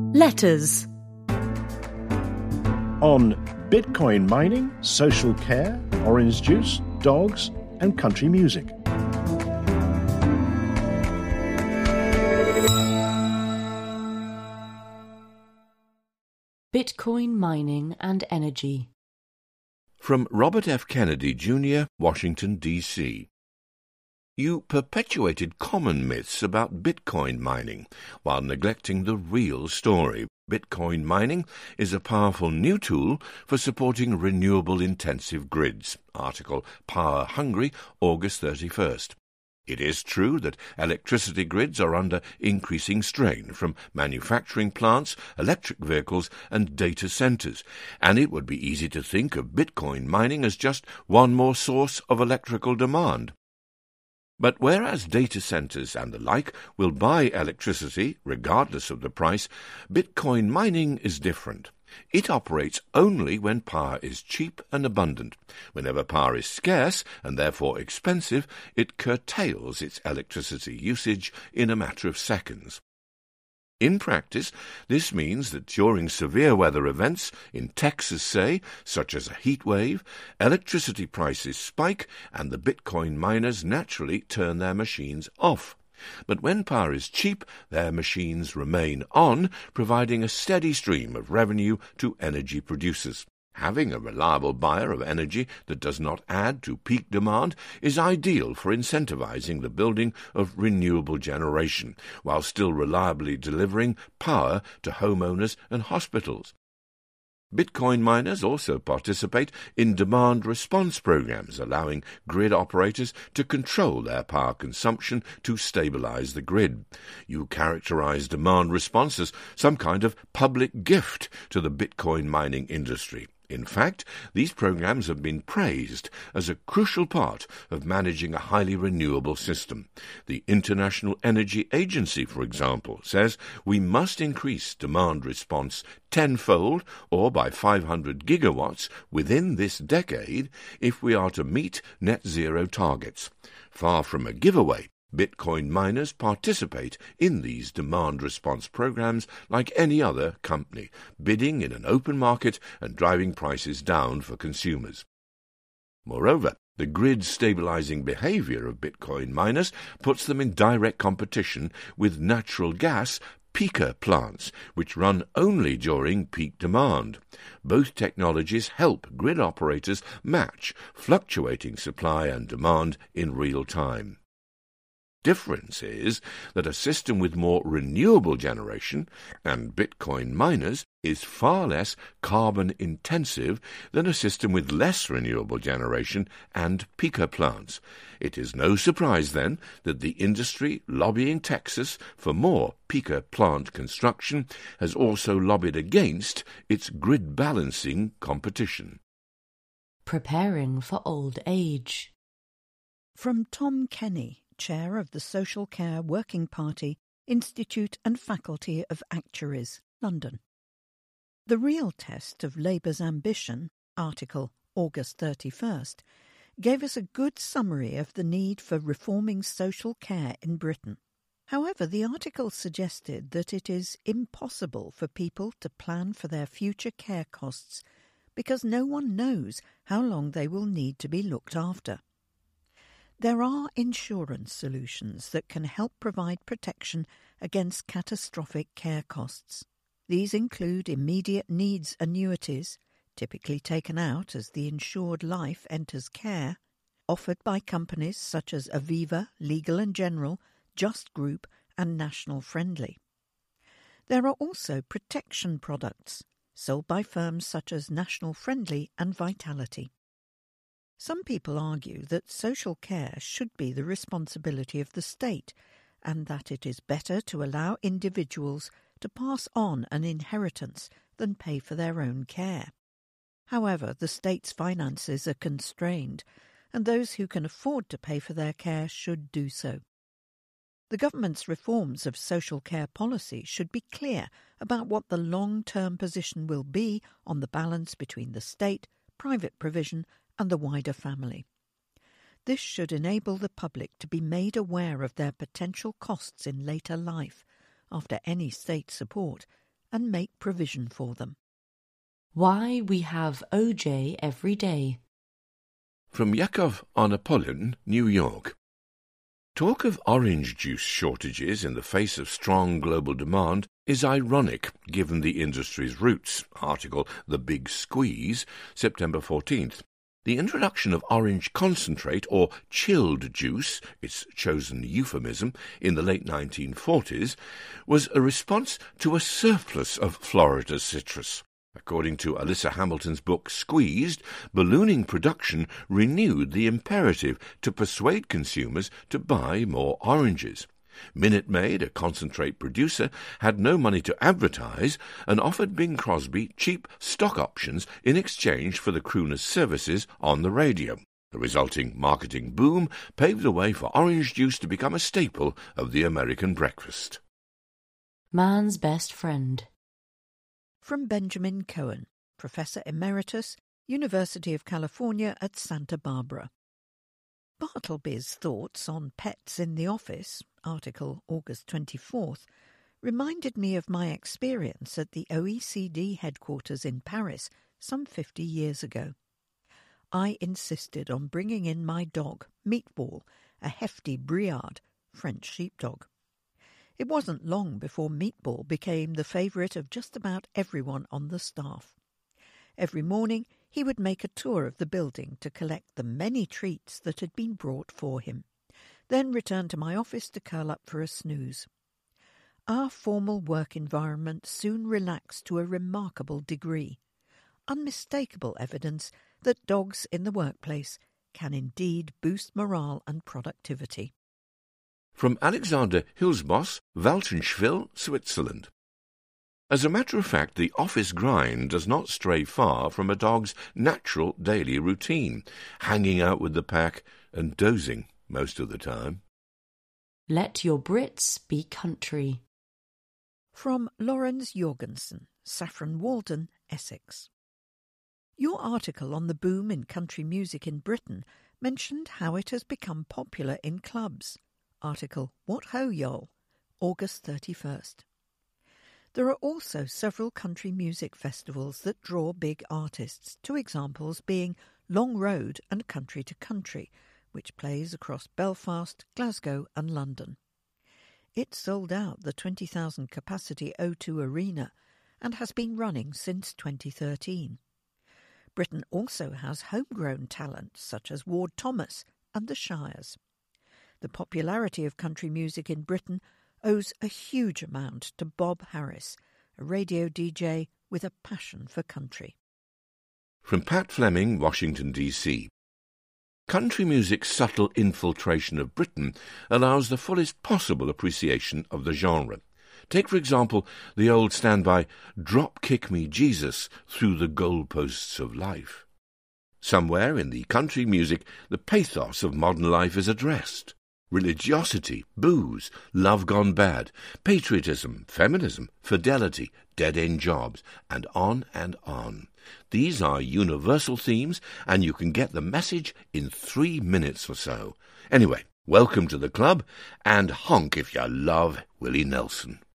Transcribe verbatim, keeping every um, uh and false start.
Letters. On Bitcoin mining, social care, orange juice, dogs and country music. Bitcoin mining and energy. From Robert F. Kennedy, Junior, Washington, D C You perpetuated common myths about Bitcoin mining while neglecting the real story. Bitcoin mining is a powerful new tool for supporting renewable-intensive grids. Article Power Hungry, August thirty-first. It is true that electricity grids are under increasing strain from manufacturing plants, electric vehicles, and data centers, and it would be easy to think of Bitcoin mining as just one more source of electrical demand. But whereas data centers and the like will buy electricity regardless of the price, Bitcoin mining is different. It operates only when power is cheap and abundant. Whenever power is scarce and therefore expensive, it curtails its electricity usage in a matter of seconds. In practice, this means that during severe weather events, in Texas say, such as a heat wave, electricity prices spike and the Bitcoin miners naturally turn their machines off. But when power is cheap, their machines remain on, providing a steady stream of revenue to energy producers. Having a reliable buyer of energy that does not add to peak demand is ideal for incentivizing the building of renewable generation, while still reliably delivering power to homeowners and hospitals. Bitcoin miners also participate in demand response programs, allowing grid operators to control their power consumption to stabilize the grid. You characterize demand response as some kind of public gift to the Bitcoin mining industry. In fact, these programs have been praised as a crucial part of managing a highly renewable system. The International Energy Agency, for example, says we must increase demand response tenfold or by five hundred gigawatts within this decade if we are to meet net zero targets. Far from a giveaway, Bitcoin miners participate in these demand response programs like any other company, bidding in an open market and driving prices down for consumers. Moreover, the grid-stabilizing behavior of Bitcoin miners puts them in direct competition with natural gas peaker plants, which run only during peak demand. Both technologies help grid operators match fluctuating supply and demand in real time. Difference is that a system with more renewable generation and Bitcoin miners is far less carbon intensive than a system with less renewable generation and peaker plants. It is no surprise then that the industry lobbying Texas for more peaker plant construction has also lobbied against its grid balancing competition. Preparing for old age. From Tom Kenny, Chair of the Social Care Working Party, Institute and Faculty of Actuaries, London. The real test of Labour's ambition, article August thirty-first, gave us a good summary of the need for reforming social care in Britain. However, the article suggested that it is impossible for people to plan for their future care costs because no one knows how long they will need to be looked after. There are insurance solutions that can help provide protection against catastrophic care costs. These include immediate needs annuities, typically taken out as the insured life enters care, offered by companies such as Aviva, Legal and General, Just Group and National Friendly. There are also protection products, sold by firms such as National Friendly and Vitality. Some people argue that social care should be the responsibility of the state and that it is better to allow individuals to pass on an inheritance than pay for their own care. However, the state's finances are constrained and those who can afford to pay for their care should do so. The government's reforms of social care policy should be clear about what the long-term position will be on the balance between the state, private provision and the wider family. This should enable the public to be made aware of their potential costs in later life, after any state support, and make provision for them. Why we have O J every day. From Yakov Onopolin, New York. Talk of orange juice shortages in the face of strong global demand is ironic given the industry's roots. Article The Big Squeeze, September fourteenth. The introduction of orange concentrate, or chilled juice, its chosen euphemism, in the late nineteen forties, was a response to a surplus of Florida citrus. According to Alyssa Hamilton's book Squeezed, ballooning production renewed the imperative to persuade consumers to buy more oranges. Minute Maid, a concentrate producer, had no money to advertise and offered Bing Crosby cheap stock options in exchange for the crooner's services on the radio. The resulting marketing boom paved the way for orange juice to become a staple of the American breakfast. Man's best friend. From Benjamin Cohen, Professor Emeritus, University of California at Santa Barbara. Bartleby's thoughts on pets in the office, article August twenty-fourth, reminded me of my experience at the O E C D headquarters in Paris some fifty years ago. I insisted on bringing in my dog, Meatball, a hefty Briard, French sheepdog. It wasn't long before Meatball became the favourite of just about everyone on the staff. Every morning he would make a tour of the building to collect the many treats that had been brought for him, then return to my office to curl up for a snooze. Our formal work environment soon relaxed to a remarkable degree, unmistakable evidence that dogs in the workplace can indeed boost morale and productivity. From Alexander Hilsbos, Waltenschwil, Switzerland. As a matter of fact, the office grind does not stray far from a dog's natural daily routine, hanging out with the pack and dozing most of the time. Let your Brits be country. From Lawrence Jorgensen, Saffron Walden, Essex. Your article on the boom in country music in Britain mentioned how it has become popular in clubs. Article What Ho Y'all, August thirty-first. There are also several country music festivals that draw big artists, two examples being Long Road and Country to Country, which plays across Belfast, Glasgow and London. It sold out the twenty thousand capacity O two Arena and has been running since twenty thirteen. Britain also has homegrown talent such as Ward Thomas and the Shires. The popularity of country music in Britain owes a huge amount to Bob Harris, a radio D J with a passion for country. From Pat Fleming, Washington, D C Country music's subtle infiltration of Britain allows the fullest possible appreciation of the genre. Take, for example, the old standby, "Drop Kick Me Jesus Through the Goalposts of Life." Somewhere in the country music, the pathos of modern life is addressed. Religiosity, booze, love gone bad, patriotism, feminism, fidelity, dead-end jobs, and on and on. These are universal themes, and you can get the message in three minutes or so. Anyway, welcome to the club, and honk if you love Willie Nelson.